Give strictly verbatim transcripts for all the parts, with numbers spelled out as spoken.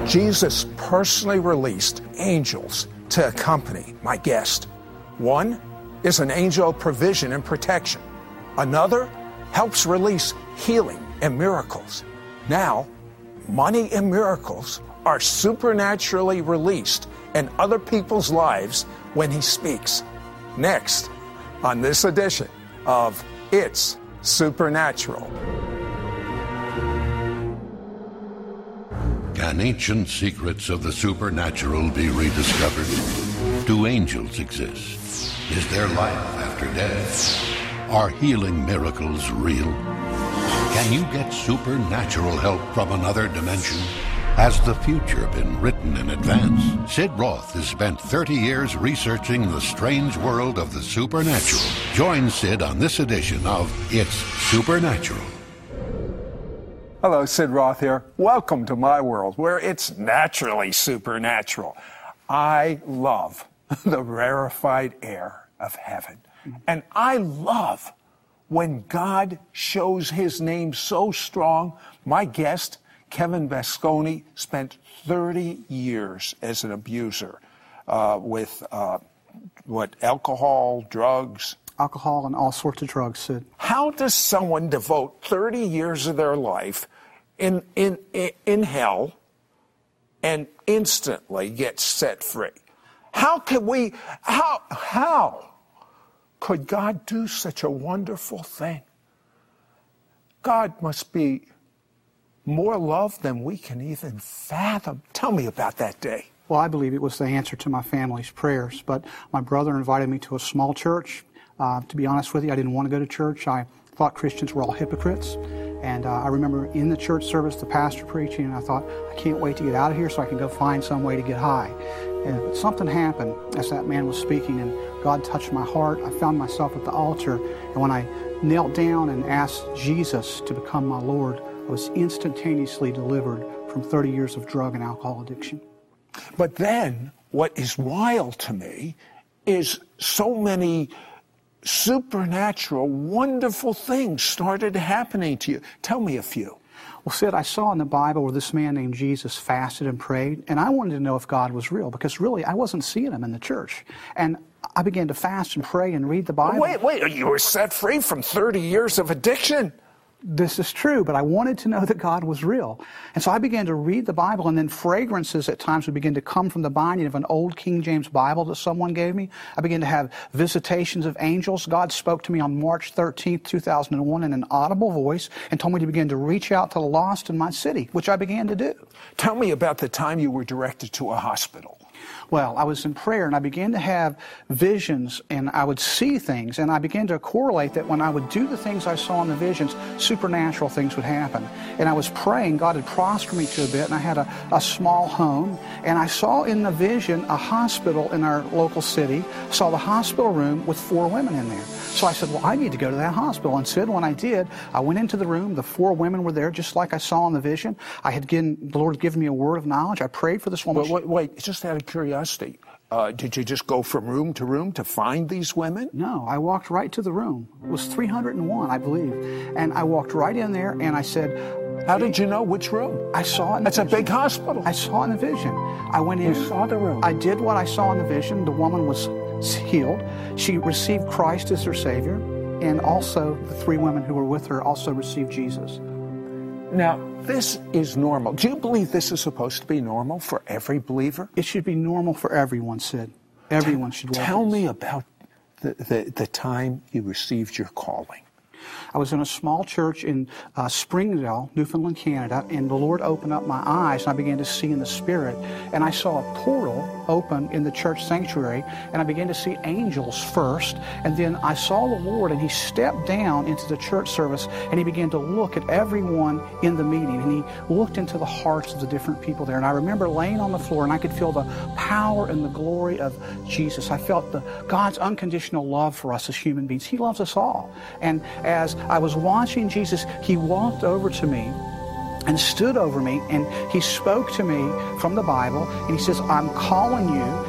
Jesus personally released angels to accompany my guest. One is an angel of provision and protection. Another helps release healing and miracles. Now, money and miracles are supernaturally released in other people's lives when he speaks. Next, on this edition of It's Supernatural. Can ancient secrets of the supernatural be rediscovered? Do angels exist? Is there life after death? Are healing miracles real? Can you get supernatural help from another dimension? Has the future been written in advance? Sid Roth has spent thirty years researching the strange world of the supernatural. Join Sid on this edition of It's Supernatural. Hello, Sid Roth here. Welcome to my world, where it's naturally supernatural. I love the rarefied air of heaven. And I love when God shows his name so strong. My guest, Kevin Vasconi, spent thirty years as an abuser uh, with, uh, what, alcohol, drugs? Alcohol and all sorts of drugs, Sid. How does someone devote thirty years of their life in, in, in hell and instantly get set free? How could we, how, how could God do such a wonderful thing? God must be more love than we can even fathom. Tell me about that day. Well, I believe it was the answer to my family's prayers, but my brother invited me to a small church. Uh, to be honest with you, I didn't want to go to church. I thought Christians were all hypocrites. And uh, I remember in the church service, the pastor preaching, and I thought, I can't wait to get out of here so I can go find some way to get high. And something happened as that man was speaking, and God touched my heart. I found myself at the altar, and when I knelt down and asked Jesus to become my Lord, I was instantaneously delivered from thirty years of drug and alcohol addiction. But then, what is wild to me is so many supernatural, wonderful things started happening to you. Tell me a few. Well, Sid, I saw in the Bible where this man named Jesus fasted and prayed, and I wanted to know if God was real, because really I wasn't seeing him in the church. And I began to fast and pray and read the Bible. Wait, wait, you were set free from thirty years of addiction? This is true, but I wanted to know that God was real. And so I began to read the Bible, and then fragrances at times would begin to come from the binding of an old King James Bible that someone gave me. I began to have visitations of angels. God spoke to me on March thirteenth, two thousand one in an audible voice and told me to begin to reach out to the lost in my city, which I began to do. Tell me about the time you were directed to a hospital. Well, I was in prayer, and I began to have visions, and I would see things, and I began to correlate that when I would do the things I saw in the visions, supernatural things would happen. And I was praying. God had prospered me to a bit, and I had a, a small home, and I saw in the vision a hospital in our local city. Saw the hospital room with four women in there. So I said, well, I need to go to that hospital. And Sid, when I did, I went into the room. The four women were there, just like I saw in the vision. I had given, the Lord had given me a word of knowledge. I prayed for this woman. Wait, wait, wait. Just out of curiosity, uh, did you just go from room to room to find these women? No, I walked right to the room. It was three hundred one, I believe. And I walked right in there, and I said, how did you know which room? I saw it in the That's vision. a big hospital. I saw it in the vision. I went in. You saw the room. I did what I saw in the vision. The woman was healed. She received Christ as her Savior. And also, the three women who were with her also received Jesus. Now, this is normal. Do you believe this is supposed to be normal for every believer? It should be normal for everyone, Sid. Everyone should walk. Tell me about the, the, the time you received your calling. I was in a small church in uh, Springdale, Newfoundland, Canada, and the Lord opened up my eyes, and I began to see in the Spirit. And I saw a portal open in the church sanctuary, and I began to see angels first. And then I saw the Lord, and He stepped down into the church service, and He began to look at everyone in the meeting, and He looked into the hearts of the different people there. And I remember laying on the floor, and I could feel the power and the glory of Jesus. I felt the God's unconditional love for us as human beings. He loves us all. And as I was watching Jesus, He walked over to me and stood over me, and He spoke to me from the Bible, and He says, I'm calling you,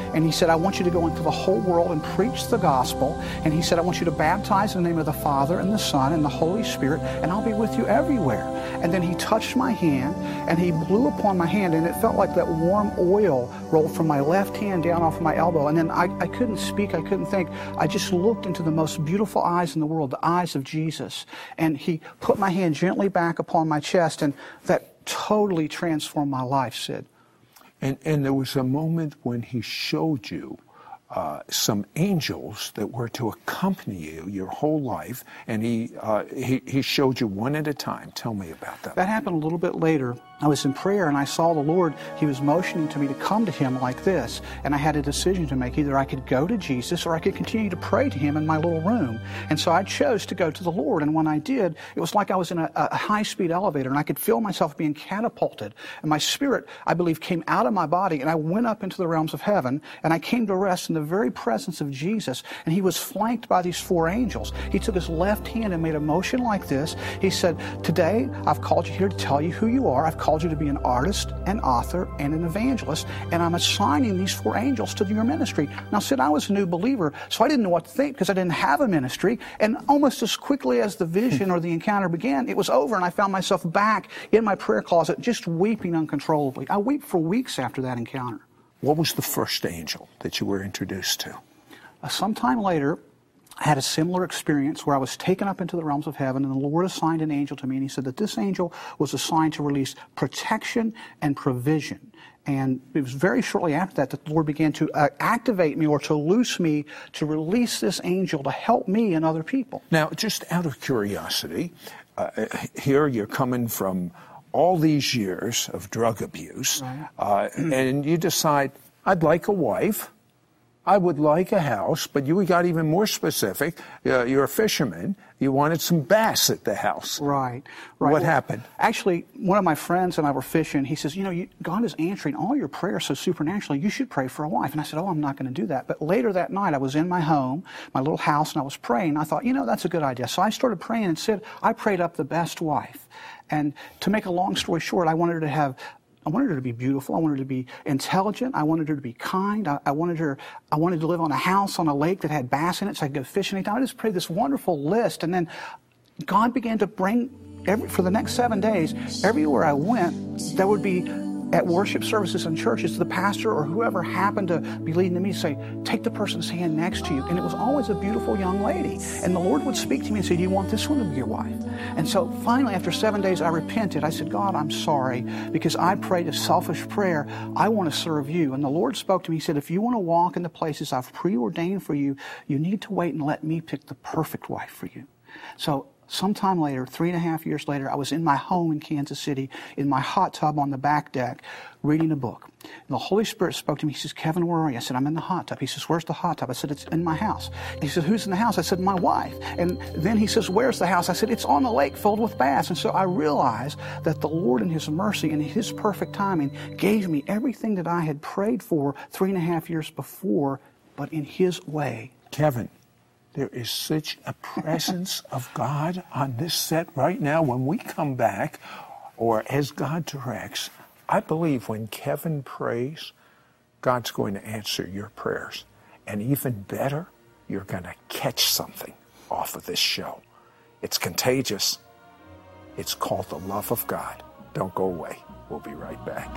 and he said, I want you to go into the whole world and preach the gospel. And he said, I want you to baptize in the name of the Father and the Son and the Holy Spirit, and I'll be with you everywhere. And then he touched my hand, and he blew upon my hand, and it felt like that warm oil rolled from my left hand down off my elbow. And then I, I couldn't speak, I couldn't think. I just looked into the most beautiful eyes in the world, the eyes of Jesus. And he put my hand gently back upon my chest, and that totally transformed my life, Sid. And, and there was a moment when he showed you uh, some angels that were to accompany you your whole life, and he, uh, he he showed you one at a time. Tell me about that. That happened a little bit later. I was in prayer, and I saw the Lord. He was motioning to me to come to him like this, and I had a decision to make. Either I could go to Jesus, or I could continue to pray to him in my little room. And so I chose to go to the Lord, and when I did, it was like I was in a, a high-speed elevator, and I could feel myself being catapulted, and my spirit, I believe, came out of my body, and I went up into the realms of heaven, and I came to rest in the very presence of Jesus, and he was flanked by these four angels. He took his left hand and made a motion like this. He said, today, I've called you here to tell you who you are. I've called called you to be an artist, an author, and an evangelist, and I'm assigning these four angels to your ministry. Now, Sid, I was a new believer, so I didn't know what to think because I didn't have a ministry, and almost as quickly as the vision or the encounter began, it was over, and I found myself back in my prayer closet just weeping uncontrollably. I wept for weeks after that encounter. What was the first angel that you were introduced to? Uh, sometime later, I had a similar experience where I was taken up into the realms of heaven, and the Lord assigned an angel to me, and he said that this angel was assigned to release protection and provision. And it was very shortly after that that the Lord began to uh, activate me or to loose me to release this angel to help me and other people. Now, just out of curiosity, uh, here you're coming from all these years of drug abuse, right. uh, and you decide, I'd like a wife. I would like a house, but you got even more specific. Uh, you're a fisherman. You wanted some bass at the house. Right. right. What well, happened? Actually, one of my friends and I were fishing. He says, you know, you, God is answering all your prayers so supernaturally. You should pray for a wife. And I said, oh, I'm not going to do that. But later that night, I was in my home, my little house, and I was praying. I thought, you know, that's a good idea. So I started praying and said, I prayed up the best wife. And to make a long story short, I wanted her to have I wanted her to be beautiful. I wanted her to be intelligent. I wanted her to be kind. I, I wanted her. I wanted to live on a house on a lake that had bass in it, so I could go fishing anytime. I just prayed this wonderful list, and then God began to bring every for the next seven days. Everywhere I went, there would be at worship services and churches, the pastor or whoever happened to be leading to me say, take the person's hand next to you. And it was always a beautiful young lady. And the Lord would speak to me and say, do you want this one to be your wife? And so finally, after seven days, I repented. I said, God, I'm sorry because I prayed a selfish prayer. I want to serve you. And the Lord spoke to me. He said, if you want to walk in the places I've preordained for you, you need to wait and let me pick the perfect wife for you. So sometime later, three and a half years later, I was in my home in Kansas City, in my hot tub on the back deck, reading a book. And the Holy Spirit spoke to me. He says, Kevin, where are you? I said, I'm in the hot tub. He says, where's the hot tub? I said, it's in my house. He said, who's in the house? I said, my wife. And then he says, where's the house? I said, it's on the lake filled with bass. And so I realized that the Lord in his mercy and his perfect timing gave me everything that I had prayed for three and a half years before, but in his way. Kevin, there is such a presence of God on this set right now. When we come back, or as God directs, I believe when Kevin prays, God's going to answer your prayers. And even better, you're going to catch something off of this show. It's contagious. It's called the love of God. Don't go away. We'll be right back.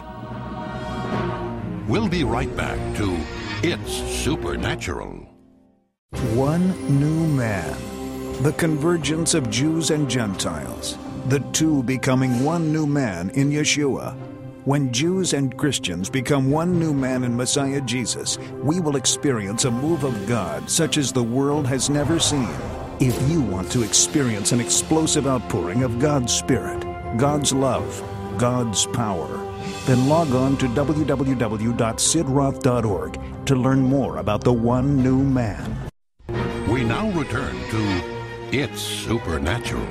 We'll be right back to It's Supernatural. One new man. The convergence of Jews and Gentiles. The two becoming one new man in Yeshua. When Jews and Christians become one new man in Messiah Jesus, we will experience a move of God such as the world has never seen. If you want to experience an explosive outpouring of God's Spirit, God's love, God's power, then log on to w w w dot sid roth dot org to learn more about the one new man. We now return to It's Supernatural.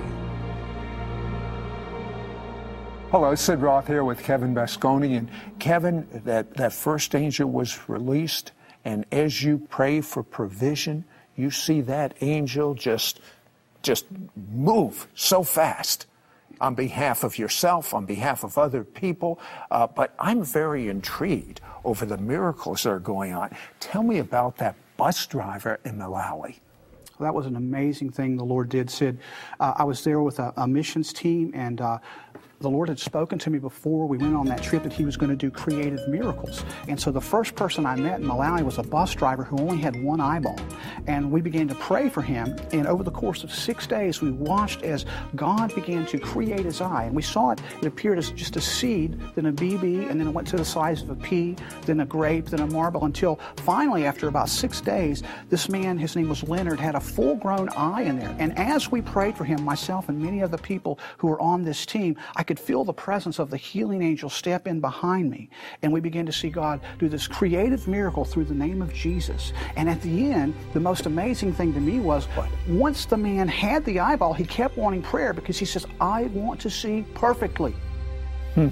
Hello, Sid Roth here with Kevin Basconi. And Kevin, that, that first angel was released, and as you pray for provision, you see that angel just, just move so fast on behalf of yourself, on behalf of other people. Uh, but I'm very intrigued. over the miracles that are going on. Tell me about that bus driver in Malawi. That was an amazing thing the Lord did, Sid. Uh, I was there with a, a missions team, and uh, the Lord had spoken to me before we went on that trip that He was going to do creative miracles. And so the first person I met in Malawi was a bus driver who only had one eyeball. And we began to pray for him. And over the course of six days, we watched as God began to create his eye. And we saw it, it appeared as just a seed, then a B B, and then it went to the size of a pea, then a grape, then a marble, until finally, after about six days, this man, his name was Leonard, had a full-grown eye in there. And as we prayed for him, myself and many of the people who were on this team, I could feel the presence of the healing angel step in behind me. And we began to see God do this creative miracle through the name of Jesus. And at the end, the most amazing thing to me was, once the man had the eyeball, he kept wanting prayer because he says, I want to see perfectly. Hmm.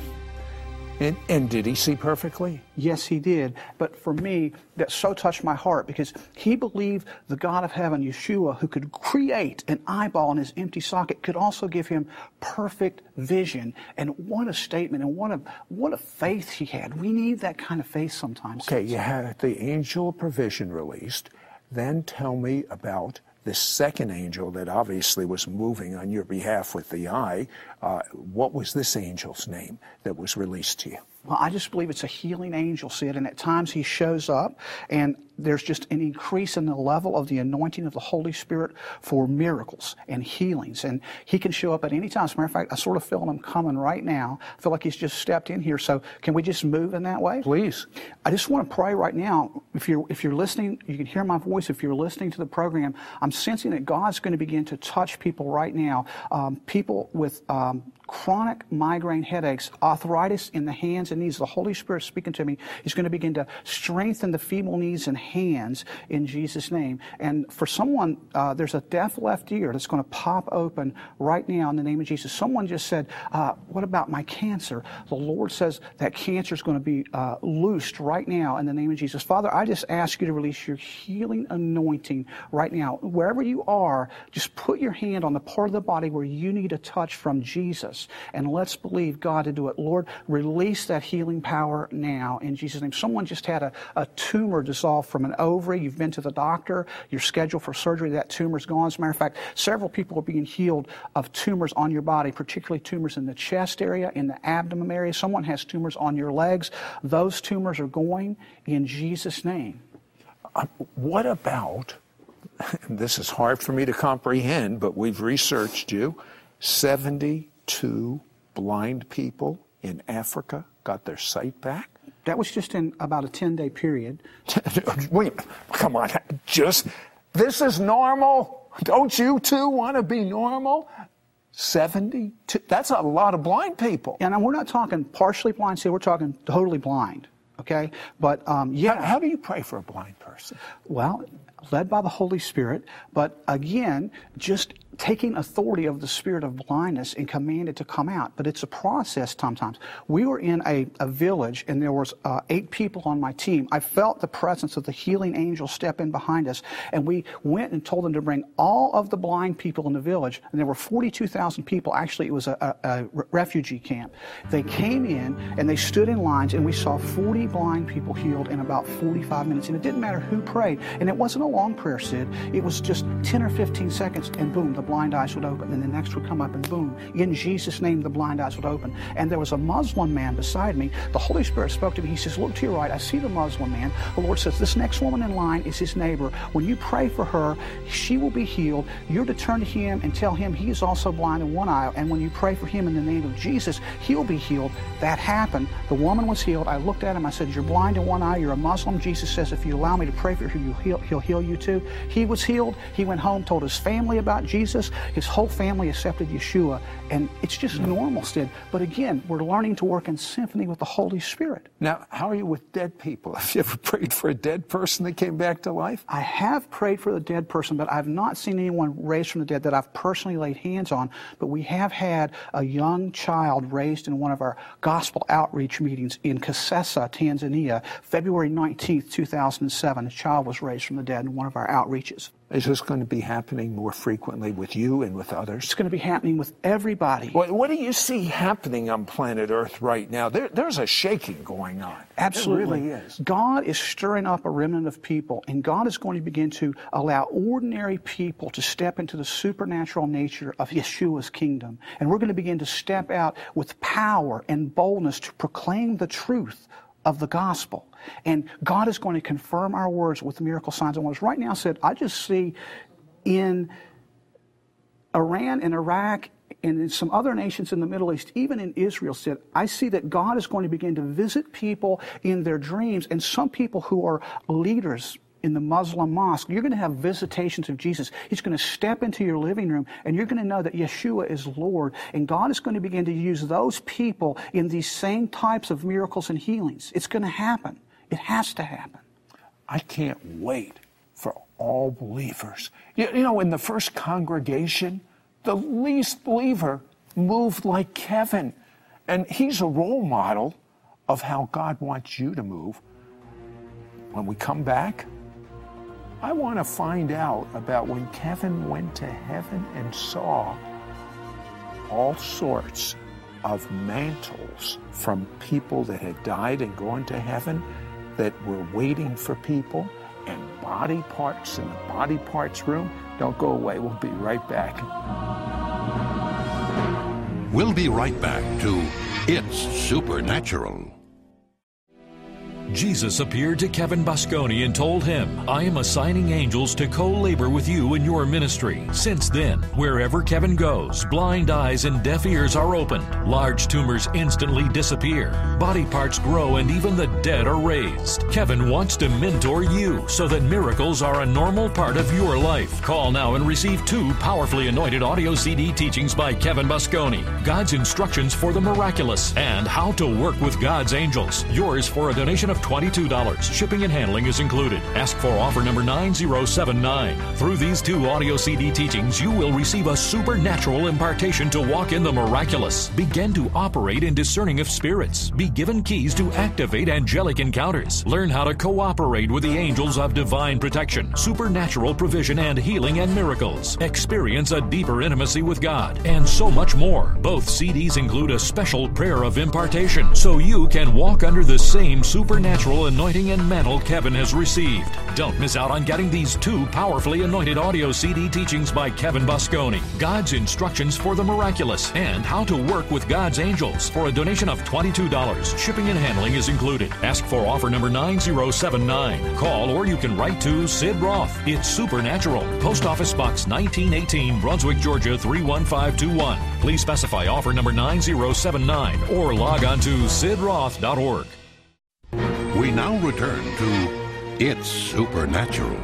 And, and did he see perfectly? Yes, he did. But for me, that so touched my heart because he believed the God of heaven, Yeshua, who could create an eyeball in his empty socket, could also give him perfect vision. And what a statement, and what a what a faith he had. We need that kind of faith sometimes. Okay, you had the angel of provision released. Then tell me about the second angel that obviously was moving on your behalf with the eye. Uh, what was this angel's name that was released to you? Well, I just believe it's a healing angel, Sid, and at times he shows up, and there's just an increase in the level of the anointing of the Holy Spirit for miracles and healings, and he can show up at any time. As a matter of fact, I sort of feel him coming right now. I feel like he's just stepped in here, so can we just move in that way? Please. I just want to pray right now. If you're, if you're listening, you can hear my voice. If you're listening to the program, I'm sensing that God's going to begin to touch people right now, um, people with um, chronic migraine headaches, arthritis in the hands and knees. The Holy Spirit speaking to me. He's going to begin to strengthen the feeble knees and hands in Jesus' name. And for someone, uh, there's a deaf left ear that's going to pop open right now in the name of Jesus. Someone just said, uh, what about my cancer? The Lord says that cancer is going to be uh, loosed right now in the name of Jesus. Father, I just ask you to release your healing anointing right now. Wherever you are, just put your hand on the part of the body where you need a touch from Jesus. And let's believe God to do it. Lord, release that healing power now in Jesus' name. Someone just had a, a tumor dissolved from an ovary. You've been to the doctor. You're scheduled for surgery. That tumor's gone. As a matter of fact, several people are being healed of tumors on your body, particularly tumors in the chest area, in the abdomen area. Someone has tumors on your legs. Those tumors are going in Jesus' name. Uh, what about, and this is hard for me to comprehend, but we've researched you, seventy-two blind people in Africa got their sight back? That was just in about a ten-day period. Wait, come on, just, this is normal? Don't you too want to be normal? seventy-two, that's a lot of blind people. And we're not talking partially blind, see, we're talking totally blind, okay? But, um, yeah. How, how do you pray for a blind person? Well, led by the Holy Spirit, but again, just taking authority of the spirit of blindness and command it to come out. But it's a process sometimes. We were in a, a village, and there was uh, eight people on my team. I felt the presence of the healing angel step in behind us, and we went and told them to bring all of the blind people in the village, and there were forty-two thousand people. Actually, it was a, a, a refugee camp. They came in, and they stood in lines, and we saw forty blind people healed in about forty-five minutes. And it didn't matter who prayed. And it wasn't a long prayer, Sid. It was just ten or fifteen seconds, and boom, the blind eyes would open, and the next would come up, and boom, in Jesus' name, the blind eyes would open. And there was a Muslim man beside me. The Holy Spirit spoke to me. He says, look to your right. I see the Muslim man. The Lord says, this next woman in line is his neighbor. When you pray for her, she will be healed. You're to turn to him and tell him he is also blind in one eye, and when you pray for him in the name of Jesus, he'll be healed. That happened. The woman was healed. I looked at him. I said, you're blind in one eye. You're a Muslim. Jesus says, if you allow me to pray for you, he'll heal, he'll heal you too. He was healed. He went home, told his family about Jesus. His whole family accepted Yeshua, and it's just normal, Sid. But again, we're learning to work in symphony with the Holy Spirit. Now, how are you with dead people? Have you ever prayed for a dead person that came back to life? I have prayed for the dead person, but I've not seen anyone raised from the dead that I've personally laid hands on. But we have had a young child raised in one of our gospel outreach meetings in Kasesa, Tanzania, February nineteenth, two thousand seven. A child was raised from the dead in one of our outreaches. Is this going to be happening more frequently with you and with others? It's going to be happening with everybody. What, what do you see happening on planet Earth right now? There, there's a shaking going on. Absolutely. There really is. God is stirring up a remnant of people, and God is going to begin to allow ordinary people to step into the supernatural nature of Yeshua's kingdom. And we're going to begin to step out with power and boldness to proclaim the truth of the gospel. And God is going to confirm our words with miracle signs and wonders. Right now, Sid, I just see in Iran and Iraq and in some other nations in the Middle East, even in Israel, Sid, I see that God is going to begin to visit people in their dreams, and some people who are leaders in the Muslim mosque, you're going to have visitations of Jesus. He's going to step into your living room, and you're going to know that Yeshua is Lord. And God is going to begin to use those people in these same types of miracles and healings. It's going to happen. It has to happen. I can't wait for all believers. You, you know, in the first congregation, the least believer moved like Kevin. And he's a role model of how God wants you to move. When we come back, I want to find out about when Kevin went to heaven and saw all sorts of mantles from people that had died and gone to heaven that were waiting for people, and body parts in the body parts room. Don't go away. We'll be right back. We'll be right back to It's Supernatural. Jesus appeared to Kevin Bosconi and told him, I am assigning angels to co-labor with you in your ministry. Since then, wherever Kevin goes, blind eyes and deaf ears are opened. Large tumors instantly disappear. Body parts grow and even the dead are raised. Kevin wants to mentor you so that miracles are a normal part of your life. Call now and receive two powerfully anointed audio C D teachings by Kevin Bosconi. God's instructions for the miraculous and how to work with God's angels. Yours for a donation of twenty-two dollars. Shipping and handling is included. Ask for offer number nine zero seven nine. Through these two audio C D teachings, you will receive a supernatural impartation to walk in the miraculous. Begin to operate in discerning of spirits. Be given keys to activate angelic encounters. Learn how to cooperate with the angels of divine protection, supernatural provision and healing and miracles. Experience a deeper intimacy with God, and so much more. Both C Ds include a special prayer of impartation, so you can walk under the same supernatural Natural anointing and mantle Kevin has received. Don't miss out on getting these two powerfully anointed audio C D teachings by Kevin Bosconi. God's instructions for the miraculous and how to work with God's angels for a donation of twenty-two dollars. Shipping and handling is included. Ask for offer number nine zero seven nine. Call or you can write to Sid Roth. It's Supernatural. Post Office Box nineteen eighteen, Brunswick, Georgia three one five two one. Please specify offer number nine zero seven nine or log on to sid roth dot org. We now return to It's Supernatural.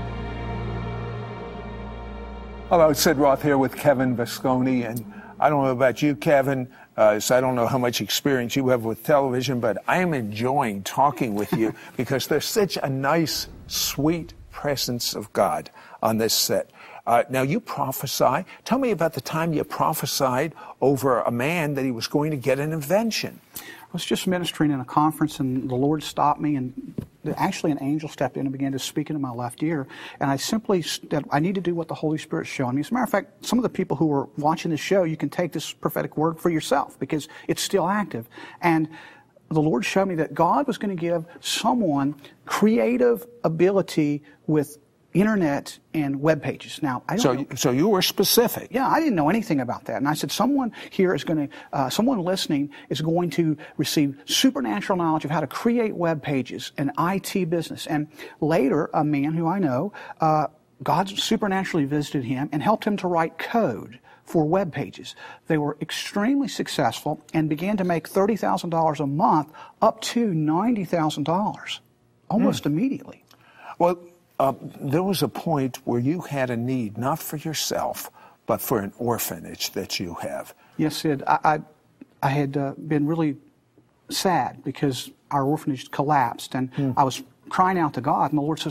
Hello, Sid Roth here with Kevin Bosconi, and I don't know about you, Kevin, uh, so I don't know how much experience you have with television, but I am enjoying talking with you because there's such a nice, sweet presence of God on this set. Uh, now, you prophesy. Tell me about the time you prophesied over a man that he was going to get an invention. I was just ministering in a conference, and the Lord stopped me, and actually an angel stepped in and began to speak into my left ear. And I simply said, I need to do what the Holy Spirit's showing me. As a matter of fact, some of the people who are watching this show, you can take this prophetic word for yourself because it's still active. And the Lord showed me that God was going to give someone creative ability with internet and web pages. Now, I don't so, know. So you were specific. Yeah, I didn't know anything about that. And I said, someone here is going to, uh, someone listening is going to receive supernatural knowledge of how to create web pages and I T business. And later, a man who I know, uh, God supernaturally visited him and helped him to write code for web pages. They were extremely successful and began to make thirty thousand dollars a month up to ninety thousand dollars almost mm. immediately. Well, Uh, there was a point where you had a need, not for yourself, but for an orphanage that you have. Yes, Sid. I, I, I had uh, been really sad because our orphanage collapsed, and mm. I was crying out to God, and the Lord says,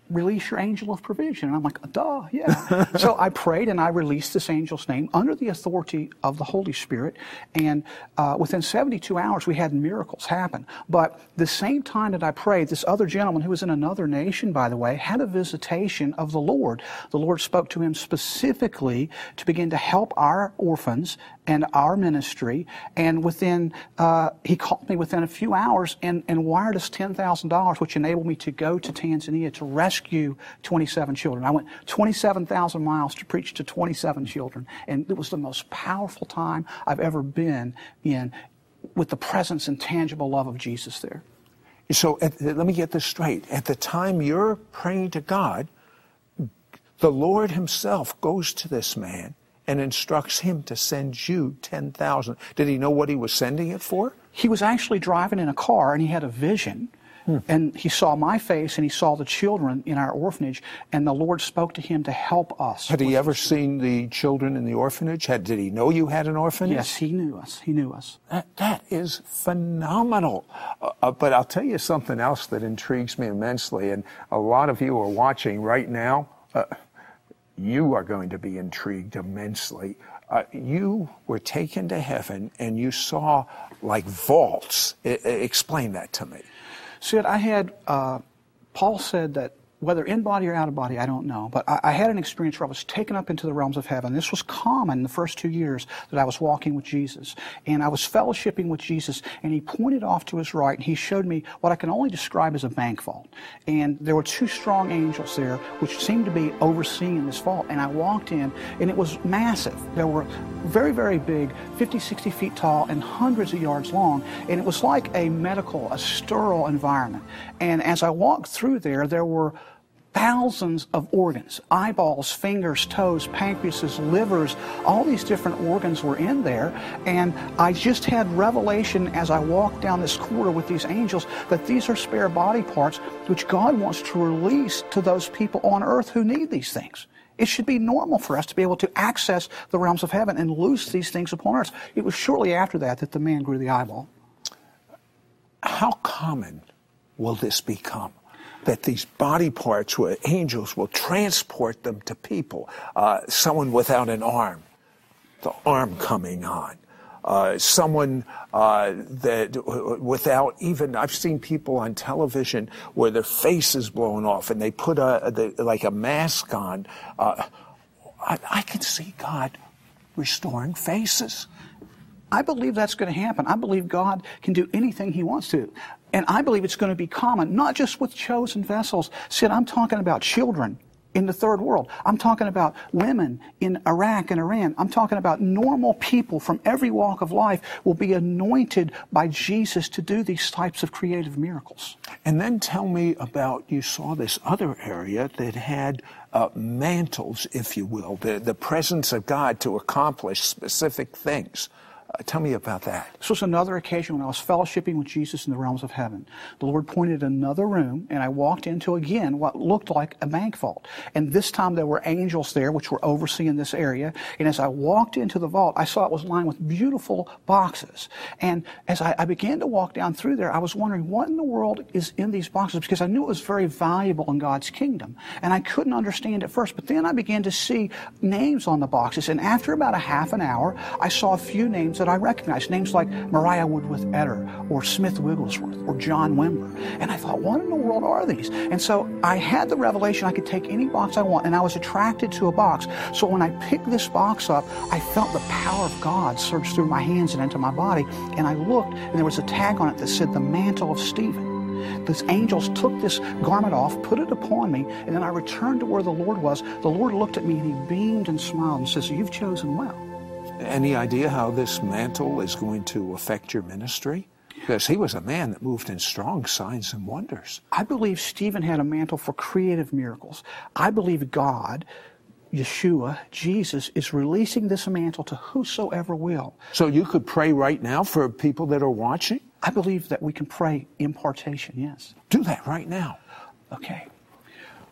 release your angel of provision. And I'm like, duh, yeah. So I prayed and I released this angel's name under the authority of the Holy Spirit. And uh, within seventy-two hours, we had miracles happen. But the same time that I prayed, this other gentleman who was in another nation, by the way, had a visitation of the Lord. The Lord spoke to him specifically to begin to help our orphans and our ministry. And within, uh, he called me within a few hours and, and wired us ten thousand dollars, which enabled me to go to Tanzania to rescue twenty-seven children. I went twenty-seven thousand miles to preach to twenty-seven children. And it was the most powerful time I've ever been in with the presence and tangible love of Jesus there. So at, let me get this straight. At the time you're praying to God, the Lord himself goes to this man and instructs him to send you ten thousand. Did he know what he was sending it for? He was actually driving in a car and he had a vision. Hmm. And he saw my face and he saw the children in our orphanage, and the Lord spoke to him to help us. Had he ever seen the children in the orphanage? Had, did he know you had an orphanage? Yes, he knew us. He knew us. That, that is phenomenal. Uh, uh, but I'll tell you something else that intrigues me immensely, and a lot of you are watching right now. Uh, you are going to be intrigued immensely. Uh, you were taken to heaven and you saw like vaults. I, I, explain that to me. Sid, I had, uh, Paul said that whether in body or out of body, I don't know, but I, I had an experience where I was taken up into the realms of heaven. This was common the first two years that I was walking with Jesus. And I was fellowshipping with Jesus, and he pointed off to his right, and he showed me what I can only describe as a bank vault. And there were two strong angels there, which seemed to be overseeing this vault. And I walked in, and it was massive. There were very, very big, fifty, sixty feet tall, and hundreds of yards long. And it was like a medical, a sterile environment. And as I walked through there, there were thousands of organs, eyeballs, fingers, toes, pancreases, livers, all these different organs were in there. And I just had revelation as I walked down this corridor with these angels that these are spare body parts which God wants to release to those people on earth who need these things. It should be normal for us to be able to access the realms of heaven and loose these things upon earth. It was shortly after that that the man grew the eyeball. How common will this become? That these body parts, where angels will transport them to people. Uh, someone without an arm, the arm coming on. Uh, someone uh, that without even, I've seen people on television where their face is blown off and they put a, the, like a mask on. Uh, I, I can see God restoring faces. I believe that's going to happen. I believe God can do anything he wants to. And I believe it's going to be common, not just with chosen vessels. Sid, I'm talking about children in the third world. I'm talking about women in Iraq and Iran. I'm talking about normal people from every walk of life will be anointed by Jesus to do these types of creative miracles. And then tell me about, you saw this other area that had uh, mantles, if you will, the, the presence of God to accomplish specific things. Uh, tell me about that. This was another occasion when I was fellowshipping with Jesus in the realms of heaven. The Lord pointed another room, and I walked into, again, what looked like a bank vault. And this time there were angels there, which were overseeing this area. And as I walked into the vault, I saw it was lined with beautiful boxes. And as I, I began to walk down through there, I was wondering what in the world is in these boxes, because I knew it was very valuable in God's kingdom. And I couldn't understand at first. But then I began to see names on the boxes. And after about a half an hour, I saw a few names that I recognized, names like Mariah Woodworth Etter or Smith Wigglesworth or John Wimber. And I thought, what in the world are these? And so I had the revelation I could take any box I want, and I was attracted to a box. So when I picked this box up, I felt the power of God surge through my hands and into my body. And I looked, and there was a tag on it that said, the mantle of Stephen. These angels took this garment off, put it upon me, and then I returned to where the Lord was. The Lord looked at me, and he beamed and smiled and says, you've chosen well. Any idea how this mantle is going to affect your ministry? Because he was a man that moved in strong signs and wonders. I believe Stephen had a mantle for creative miracles. I believe God, Yeshua, Jesus, is releasing this mantle to whosoever will. So you could pray right now for people that are watching? I believe that we can pray impartation, yes. Do that right now. Okay.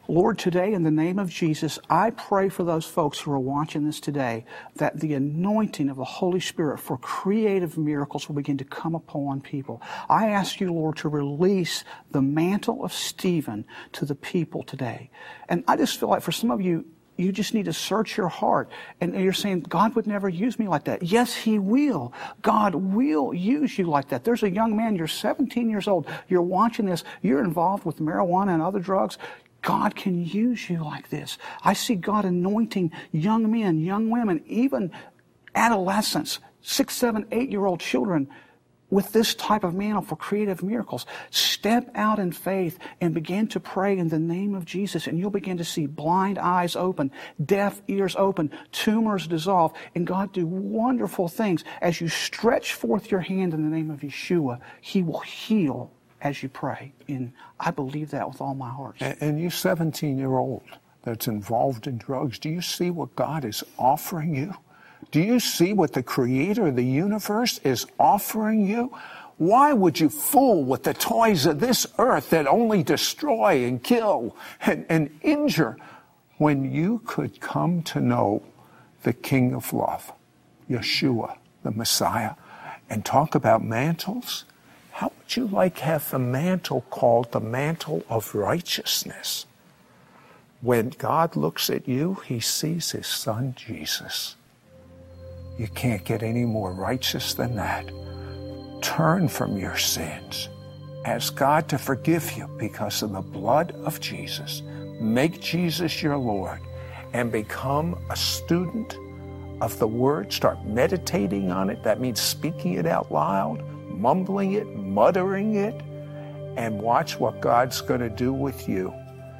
Lord, today in the name of Jesus, I pray for those folks who are watching this today that the anointing of the Holy Spirit for creative miracles will begin to come upon people. I ask you, Lord, to release the mantle of Stephen to the people today. And I just feel like for some of you, you just need to search your heart. And you're saying, God would never use me like that. Yes, He will. God will use you like that. There's a young man, you're seventeen years old. You're watching this. You're involved with marijuana and other drugs. God can use you like this. I see God anointing young men, young women, even adolescents, six, seven, eight-year-old children with this type of mantle for creative miracles. Step out in faith and begin to pray in the name of Jesus, and you'll begin to see blind eyes open, deaf ears open, tumors dissolve, and God do wonderful things. As you stretch forth your hand in the name of Yeshua, He will heal as you pray. And I believe that with all my heart. And, and you seventeen-year-old that's involved in drugs, do you see what God is offering you? Do you see what the Creator of the universe is offering you? Why would you fool with the toys of this earth that only destroy and kill and, and injure when you could come to know the King of Love, Yeshua, the Messiah, and talk about mantles? How would you like have the mantle called the mantle of righteousness? When God looks at you, He sees His Son, Jesus. You can't get any more righteous than that. Turn from your sins. Ask God to forgive you because of the blood of Jesus. Make Jesus your Lord and become a student of the Word. Start meditating on it. That means speaking it out loud, mumbling it, muttering it, and watch what God's going to do with you.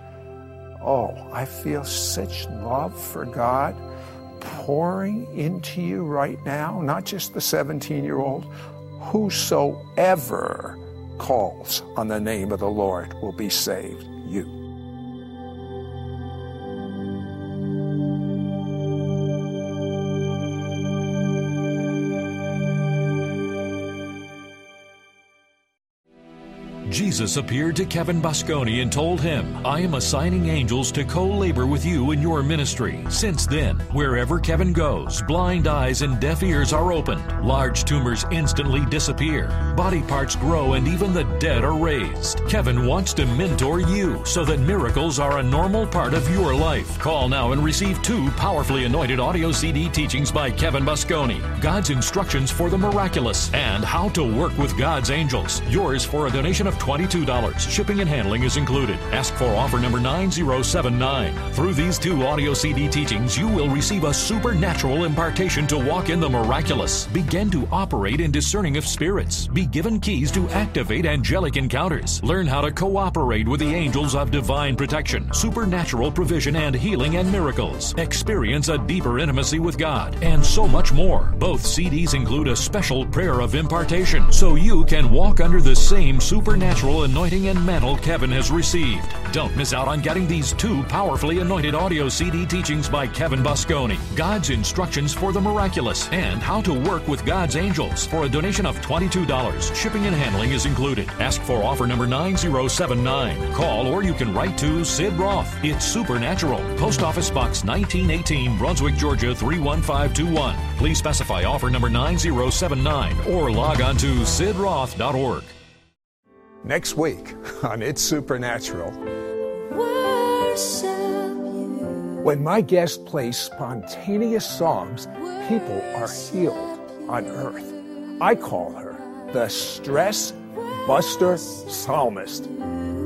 Oh, I feel such love for God pouring into you right now, not just the seventeen-year-old. Whosoever calls on the name of the Lord will be saved. You. Jesus appeared to Kevin Bosconi and told him, I am assigning angels to co-labor with you in your ministry. Since then, wherever Kevin goes, blind eyes and deaf ears are opened, large tumors instantly disappear, body parts grow, and even the dead are raised. Kevin wants to mentor you so that miracles are a normal part of your life. Call now and receive two powerfully anointed audio C D teachings by Kevin Bosconi, God's Instructions for the Miraculous, and How to Work with God's Angels. Yours for a donation of twenty-two dollars. Shipping and handling is included. Ask for offer number nine zero seven nine. Through these two audio C D teachings, you will receive a supernatural impartation to walk in the miraculous. Begin to operate in discerning of spirits. Be given keys to activate angelic encounters. Learn how to cooperate with the angels of divine protection, supernatural provision and healing and miracles. Experience a deeper intimacy with God, and so much more. Both C Ds include a special prayer of impartation, so you can walk under the same supernatural anointing and mantle Kevin has received. Don't miss out on getting these two powerfully anointed audio C D teachings by Kevin Bosconi, God's Instructions for the Miraculous, and How to Work with God's Angels, for a donation of twenty-two dollars. Shipping and handling is included. Ask for offer number nine zero seven nine. Call or you can write to Sid Roth. It's Supernatural. Post Office Box nineteen eighteen, Brunswick, Georgia three one five two one. Please specify offer number nine zero seven nine or log on to sid roth dot org. Next week on It's Supernatural. When my guest plays spontaneous songs, people are healed on earth. I call her the Stress Buster Psalmist.